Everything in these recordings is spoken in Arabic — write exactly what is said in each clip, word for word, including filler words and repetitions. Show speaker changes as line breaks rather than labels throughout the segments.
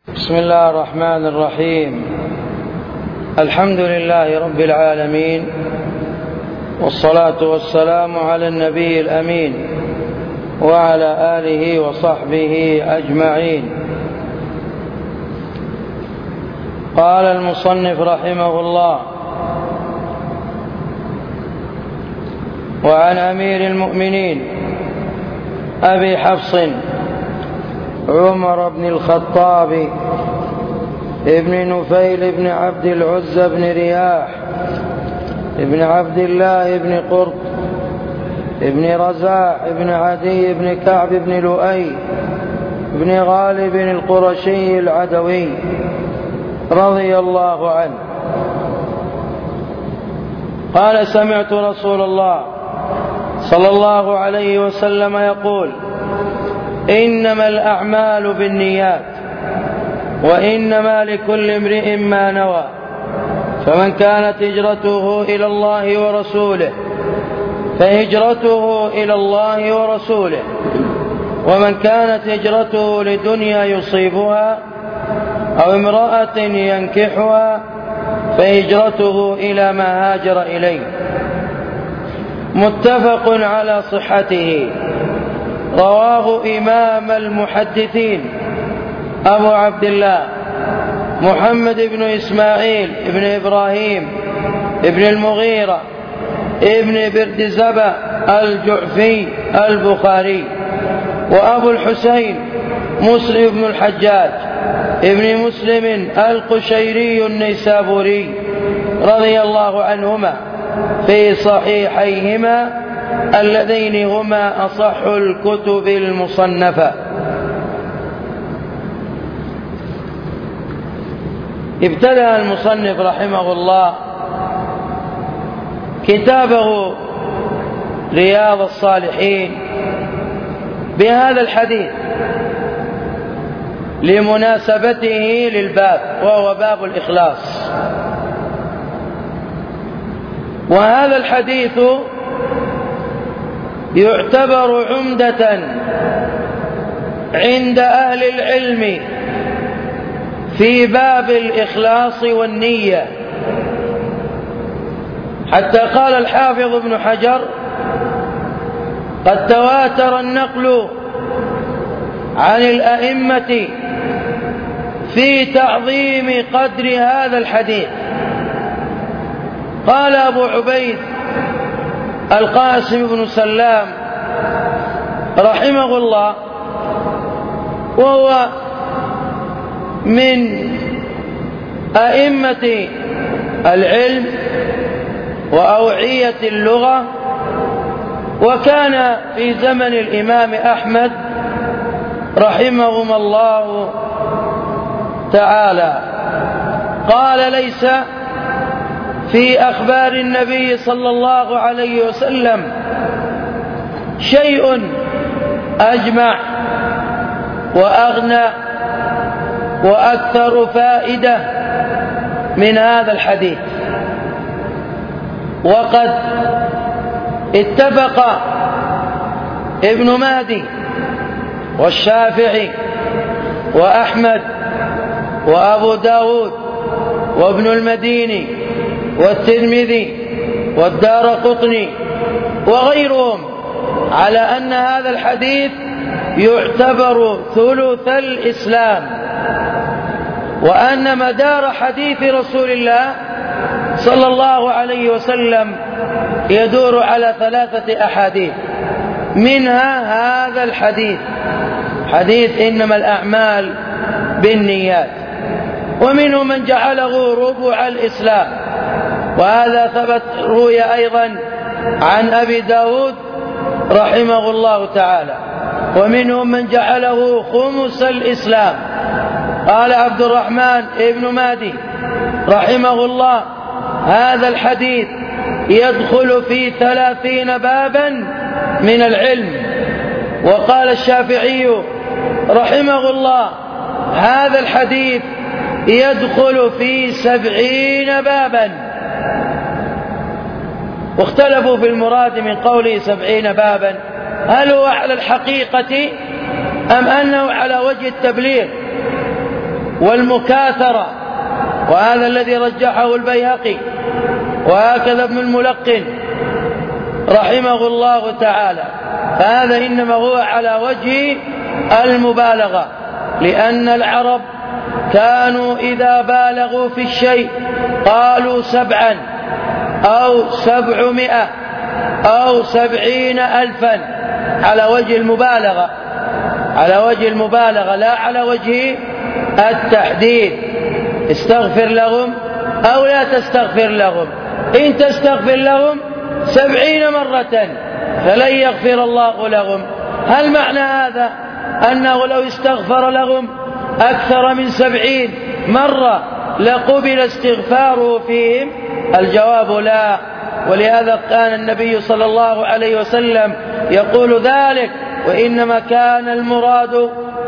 بسم الله الرحمن الرحيم. الحمد لله رب العالمين، والصلاة والسلام على النبي الأمين وعلى آله وصحبه أجمعين. قال المصنف رحمه الله: وعن أمير المؤمنين أبي حفص عمر بن الخطاب ابن نفيل بن عبد العزى بن رياح ابن عبد الله بن قرط ابن رزاح ابن عدي بن كعب بن لؤي بن غالب القرشي العدوي رضي الله عنه قال: سمعت رسول الله صلى الله عليه وسلم يقول: إنما الأعمال بالنيات وإنما لكل امرئ ما نوى، فمن كانت هجرته إلى الله ورسوله فهجرته إلى الله ورسوله، ومن كانت هجرته لدنيا يصيبها أو امرأة ينكحها فهجرته إلى ما هاجر إليه. متفق على صحته، رواه إمام المحدثين أبو عبد الله محمد بن إسماعيل بن إبراهيم بن المغيرة ابن بردزبة الجعفي البخاري، وأبو الحسين مسلم بن الحجاج ابن مسلم القشيري النيسابوري رضي الله عنهما في صحيحيهما اللذين هما أصح الكتب المصنفة. ابتدأ المصنف رحمه الله كتابه رياض الصالحين بهذا الحديث لمناسبته للباب، وهو باب الإخلاص. وهذا الحديث يعتبر عمدة عند أهل العلم في باب الإخلاص والنية، حتى قال الحافظ ابن حجر: قد تواتر النقل عن الأئمة في تعظيم قدر هذا الحديث. قال أبو عبيد القاسم بن سلام رحمه الله، وهو من أئمة العلم وأوعية اللغة، وكان في زمن الإمام أحمد رحمهما الله تعالى. قال: ليس في أخبار النبي صلى الله عليه وسلم شيء أجمع وأغنى وأكثر فائدة من هذا الحديث. وقد اتفق ابن مهدي والشافعي وأحمد وأبو داود وابن المديني والترمذي والدارقطني وغيرهم على أن هذا الحديث يعتبر ثلث الإسلام، وأن مدار حديث رسول الله صلى الله عليه وسلم يدور على ثلاثة أحاديث، منها هذا الحديث، حديث إنما الأعمال بالنيات، ومنهم من جعله ربع الإسلام، وهذا ثبت روي أيضا عن أبي داود رحمه الله تعالى، ومنهم من جعله خمس الإسلام. قال عبد الرحمن ابن مهدي رحمه الله: هذا الحديث يدخل في ثلاثين بابا من العلم. وقال الشافعي رحمه الله: هذا الحديث يدخل في سبعين بابا. واختلفوا في المراد من قوله سبعين بابا، هل هو على الحقيقة أم أنه على وجه التبليغ؟ والمكاثرة، وهذا الذي رجحه البيهقي، وهكذا ابن الملقن رحمه الله تعالى. فهذا إنما هو على وجه المبالغة، لأن العرب كانوا إذا بالغوا في الشيء قالوا سبعا أو سبعمائة أو سبعين ألفا، على وجه المبالغة، على وجه المبالغة لا على وجه التحديد. استغفر لهم أو لا تستغفر لهم، إن تستغفر لهم سبعين مرة فلن يغفر الله لهم. هل معنى هذا أنه لو استغفر لهم أكثر من سبعين مرة لقبل استغفاره فيهم؟ الجواب لا. ولهذا كان النبي صلى الله عليه وسلم يقول ذلك، وإنما كان المراد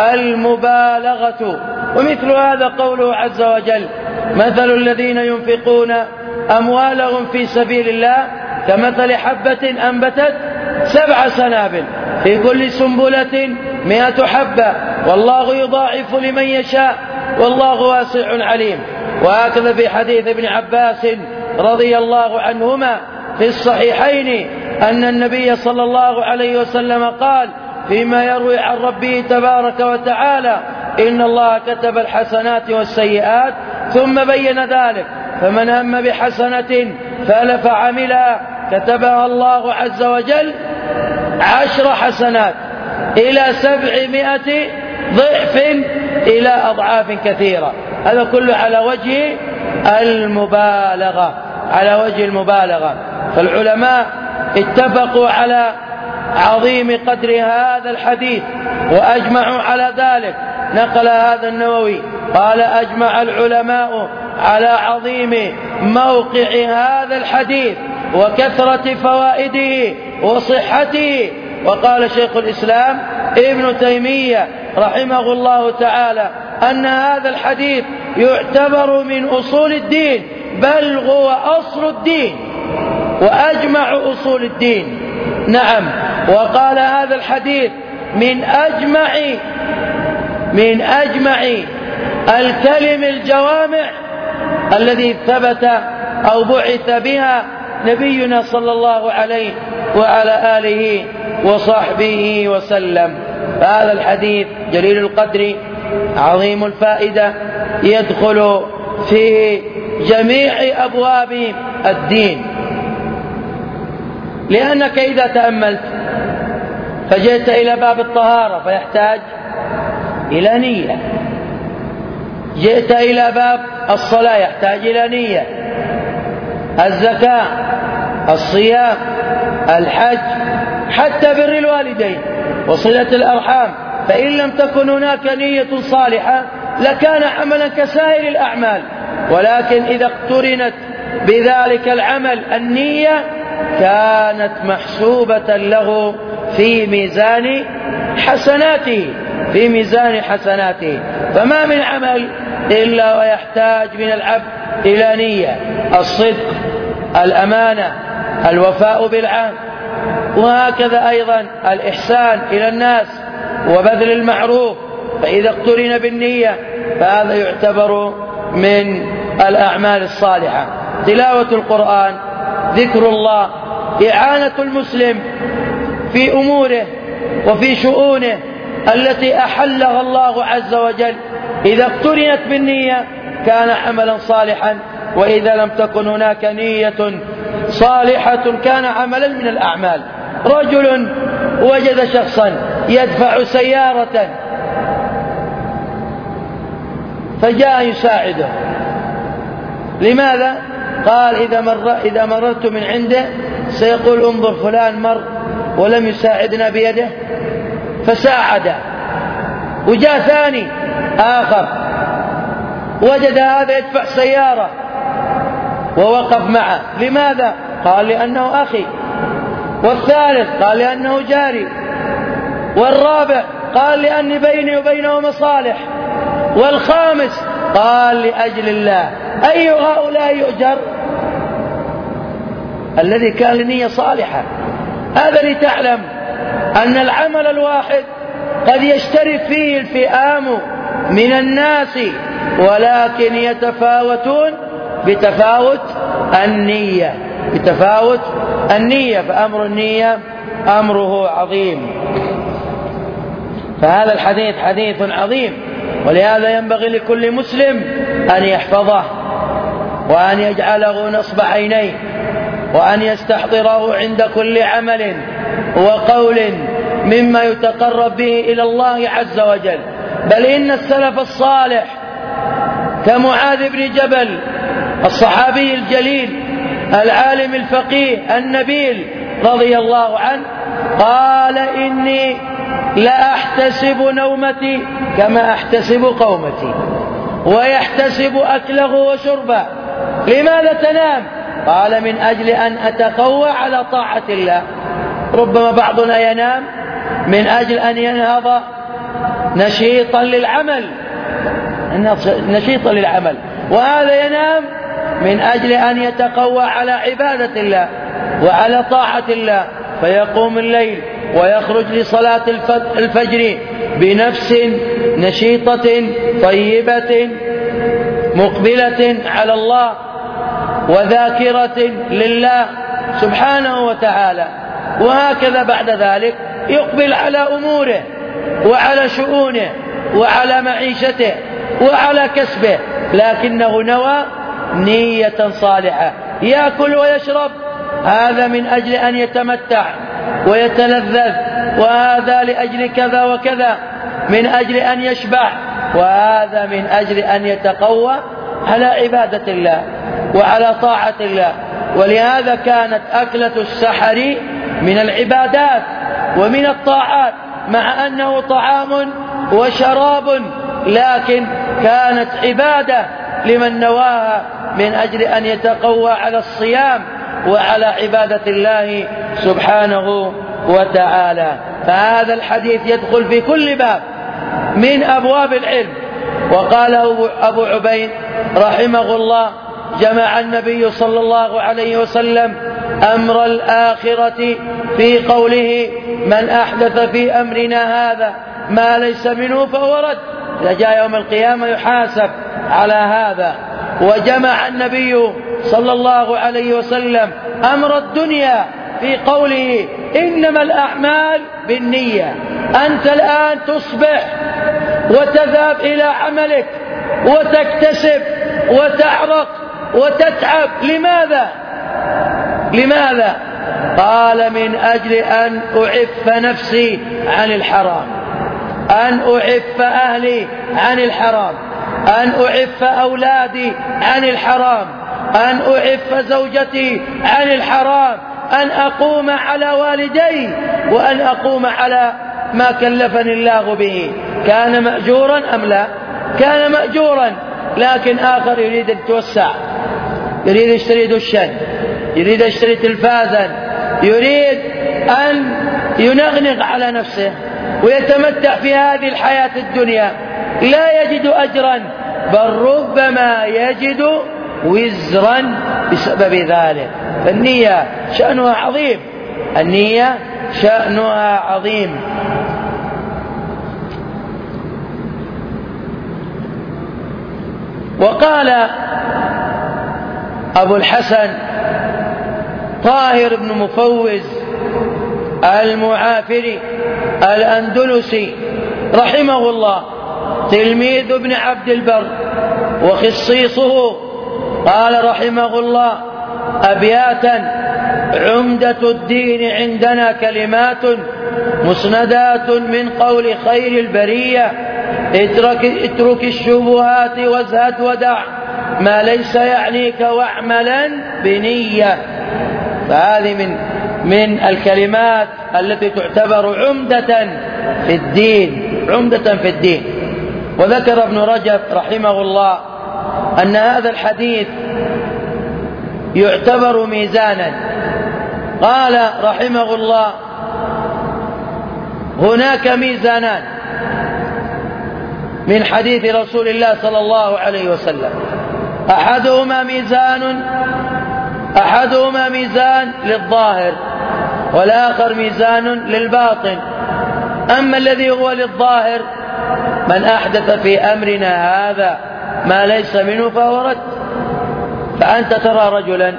المبالغة. ومثل هذا قوله عز وجل: مثل الذين ينفقون أموالهم في سبيل الله كمثل حبة أنبتت سبع سنابل في كل سنبلة مئة حبة والله يضاعف لمن يشاء والله واسع عليم. وهكذا في حديث ابن عباس رضي الله عنهما في الصحيحين أن النبي صلى الله عليه وسلم قال فيما يروي عن ربه تبارك وتعالى: إن الله كتب الحسنات والسيئات، ثم بين ذلك: فمن هم بحسنة فعملها كتبها الله عز وجل عشر حسنات إلى سبعمائة ضعف إلى أضعاف كثيرة. هذا كله على وجه المبالغة، على وجه المبالغة. فالعلماء اتفقوا على عظيم قدر هذا الحديث وأجمعوا على ذلك. نقل هذا النووي قال: أجمع العلماء على عظيم موقع هذا الحديث وكثرة فوائده وصحته. وقال شيخ الإسلام ابن تيمية رحمه الله تعالى أن هذا الحديث يعتبر من أصول الدين، بل هو أصل الدين وأجمع أصول الدين. نعم. وقال هذا الحديث من أجمع من أجمع الكلم الجوامع الذي ثبت أو بعث بها نبينا صلى الله عليه وعلى آله وصحبه وسلم. فهذا الحديث جليل القدر عظيم الفائدة، يدخل في جميع أبواب الدين، لأنك إذا تأملت فجئت إلى باب الطهارة فيحتاج إلى نية، جئت إلى باب الصلاة يحتاج إلى نية، الزكاة، الصيام، الحج، حتى بر الوالدين وصلة الأرحام. فإن لم تكن هناك نية صالحة لكان عملا كسائر الأعمال، ولكن إذا اقترنت بذلك العمل النية كانت محسوبة له في ميزان حسناته في ميزان حسناته. فما من عمل إلا ويحتاج من العبد إلى نية: الصدق، الأمانة، الوفاء بالعهد، وهكذا أيضا الإحسان إلى الناس وبذل المعروف. فإذا اقترن بالنية فهذا يعتبر من الأعمال الصالحة. تلاوة القرآن، ذكر الله، إعانة المسلم في أموره وفي شؤونه التي أحلها الله عز وجل، إذا اقترنت بالنية كان عملا صالحا، وإذا لم تكن هناك نية صالحة كان عملا من الأعمال. رجل وجد شخصا يدفع سيارة فجاء يساعده. لماذا؟ قال: إذا, مر إذا مررت من عنده سيقول انظر فلان مر ولم يساعدنا بيده، فساعده. وجاء ثاني آخر وجد هذا يدفع سيارة ووقف معه. لماذا؟ قال: لأنه أخي. والثالث قال: لأنه جاري. والرابع قال: لأني بيني وبينه مصالح. والخامس قال: لأجل الله. أي هؤلاء يؤجر؟ الذي كان لنية صالحة. هذا لتعلم أن العمل الواحد قد يشترك فيه الفئام من الناس ولكن يتفاوتون بتفاوت النية بتفاوت النية فأمر النية أمره عظيم. فهذا الحديث حديث عظيم، ولهذا ينبغي لكل مسلم أن يحفظه وأن يجعله نصب عينيه وأن يستحضره عند كل عمل وقول مما يتقرب به إلى الله عز وجل. بل إن السلف الصالح كمعاذ بن جبل الصحابي الجليل العالم الفقيه النبيل رضي الله عنه قال إني لأحتسب نومتي كما أحتسب قومتي، ويحتسب أكله وشربه. لماذا تنام؟ قال من أجل أن أتقوى على طاعة الله. ربما بعضنا ينام من أجل أن ينهض نشيطا للعمل نشيطا للعمل وهذا ينام من أجل أن يتقوى على عبادة الله وعلى طاعة الله، فيقوم الليل ويخرج لصلاة الفجر بنفس نشيطة طيبة مقبلة على الله وذاكرة لله سبحانه وتعالى. وهكذا بعد ذلك يقبل على أموره وعلى شؤونه وعلى معيشته وعلى كسبه، لكنه نوى نية صالحة. يأكل ويشرب هذا من أجل أن يتمتع ويتلذذ، وهذا لأجل كذا وكذا من أجل أن يشبع، وهذا من أجل أن يتقوى على عبادة الله وعلى طاعة الله. ولهذا كانت أكلة السحر من العبادات ومن الطاعات، مع أنه طعام وشراب، لكن كانت عبادة لمن نواها من أجل أن يتقوى على الصيام وعلى عبادة الله سبحانه وتعالى. فهذا الحديث يدخل في كل باب من أبواب العلم. وقال أبو عبيد رحمه الله جمع النبي صلى الله عليه وسلم أمر الآخرة في قوله من أحدث في أمرنا هذا ما ليس منه فهو رد، إذا جاء يوم القيامة يحاسب على هذا. وجمع النبي صلى الله عليه وسلم أمر الدنيا في قوله إنما الأعمال بالنية. أنت الآن تصبح وتذهب إلى عملك وتكتسب وتعرق وتتعب، لماذا؟ لماذا؟ قال من أجل أن أعف نفسي عن الحرام، أن أعف أهلي عن الحرام، أن أعف أولادي عن الحرام، أن أعف زوجتي عن الحرام، أن أقوم على والدي وأن أقوم على ما كلفني الله به. كان مأجورا أم لا؟ كان مأجورا، لكن آخر يريد أن يتوسع، يريد يشتري دشا، يريد يشتري تلفازا، يريد أن ينغنغ على نفسه ويتمتع في هذه الحياة الدنيا، لا يجد أجرا، بل ربما يجد وزرا بسبب ذلك. فالنية شأنها عظيم، النية شأنها عظيم. وقال أبو الحسن طاهر بن مفوز المعافري الأندلسي رحمه الله تلميذ ابن عبد البر وخصيصه، قال رحمه الله أبياتا: عمدة الدين عندنا كلمات مسندات من قول خير البرية، اترك, اترك الشبهات وازهد ودع ما ليس يعنيك واعملا بنية. فهذه من من الكلمات التي تعتبر عمدة في الدين، عمدة في الدين. وذكر ابن رجب رحمه الله أن هذا الحديث يعتبر ميزانا. قال رحمه الله: هناك ميزانان من حديث رسول الله صلى الله عليه وسلم، أحدهما ميزان أحدهما ميزان للظاهر والآخر ميزان للباطن. أما الذي هو للظاهر: من أحدث في أمرنا هذا ما ليس منه فهو رد. فأنت ترى رجلا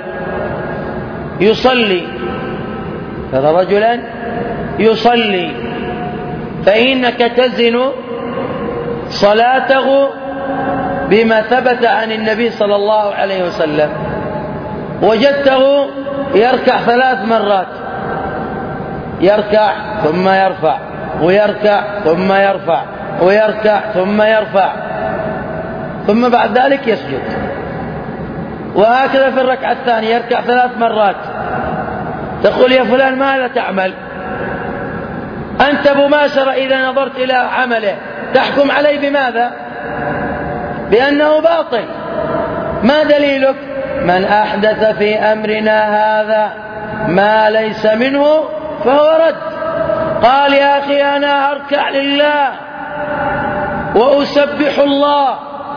يصلي ترى رجلا يصلي فإنك تزن صلاته بما ثبت عن النبي صلى الله عليه وسلم. وجدته يركع ثلاث مرات، يركع ثم يرفع ويركع ثم يرفع ويركع ثم يرفع ثم بعد ذلك يسجد، وهكذا في الركعة الثانية يركع ثلاث مرات. تقول يا فلان ماذا تعمل؟ أنت مباشرة إذا نظرت إلى عمله تحكم عليه بماذا؟ بأنه باطل. ما دليلك؟ من أحدث في أمرنا هذا ما ليس منه فهو رد. قال يا أخي أنا أركع لله وأسبح الله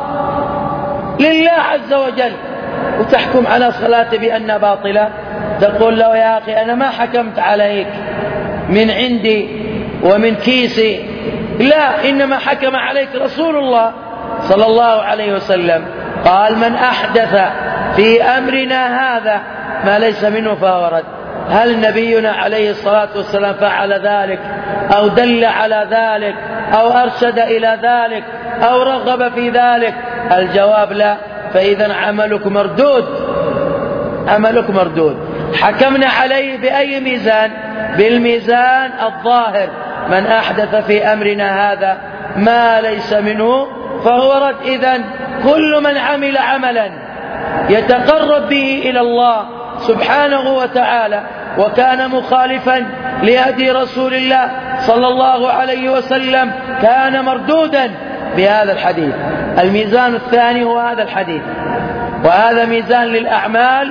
لله عز وجل وتحكم على صلاتي بأنها باطلة؟ تقول له يا أخي أنا ما حكمت عليك من عندي ومن كيسي، لا، إنما حكم عليك رسول الله صلى الله عليه وسلم. قال من أحدث في أمرنا هذا ما ليس منه فهو رد. هل نبينا عليه الصلاة والسلام فعل ذلك أو دل على ذلك أو أرشد إلى ذلك أو رغب في ذلك؟ الجواب لا. فإذا عملك مردود، عملك مردود. حكمنا عليه بأي ميزان؟ بالميزان الظاهر. من أحدث في أمرنا هذا ما ليس منه فهو رد. إذن كل من عمل عملا يتقرب به إلى الله سبحانه وتعالى وكان مخالفا لهدي رسول الله صلى الله عليه وسلم كان مردودا بهذا الحديث. الميزان الثاني هو هذا الحديث، وهذا ميزان للأعمال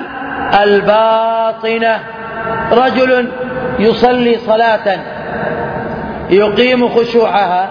الباطنة. رجل يصلي صلاة يقيم خشوعها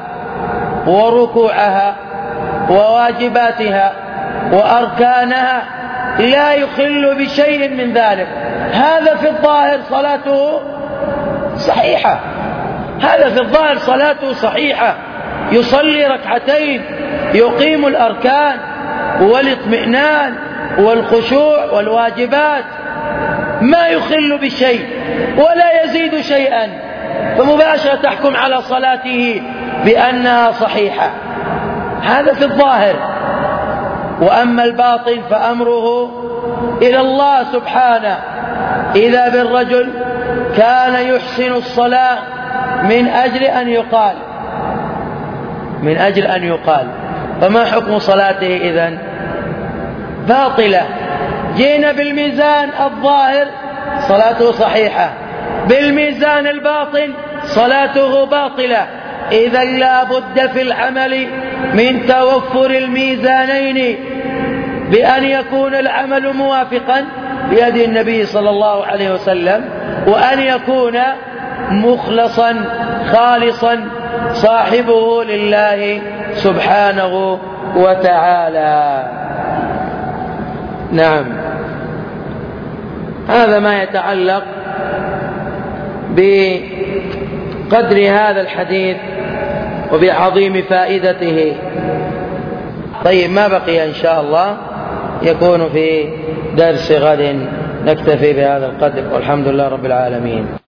وركوعها وواجباتها وأركانها لا يخل بشيء من ذلك، هذا في الظاهر صلاته صحيحة، هذا في الظاهر صلاته صحيحة، يصلي ركعتين يقيم الأركان والاطمئنان والخشوع والواجبات، ما يخل بشيء ولا يزيد شيئا، فمباشرة تحكم على صلاته بأنها صحيحة. هذا في الظاهر. وأما الباطن فأمره إلى الله سبحانه. إذا بالرجل كان يحسن الصلاة من أجل أن يقال من أجل أن يقال فما حكم صلاته إذن؟ باطلة. جينا بالميزان الظاهر صلاته صحيحة، بالميزان الباطن صلاته باطلة. إذا لا بد في العمل من توفر الميزانين، بأن يكون العمل موافقا لهدي النبي صلى الله عليه وسلم، وأن يكون مخلصا خالصا صاحبه لله سبحانه وتعالى. نعم، هذا ما يتعلق بقدر هذا الحديث وبعظيم فائدته. طيب، ما بقي إن شاء الله يكون في درس غد. نكتفي بهذا القدر والحمد لله رب العالمين.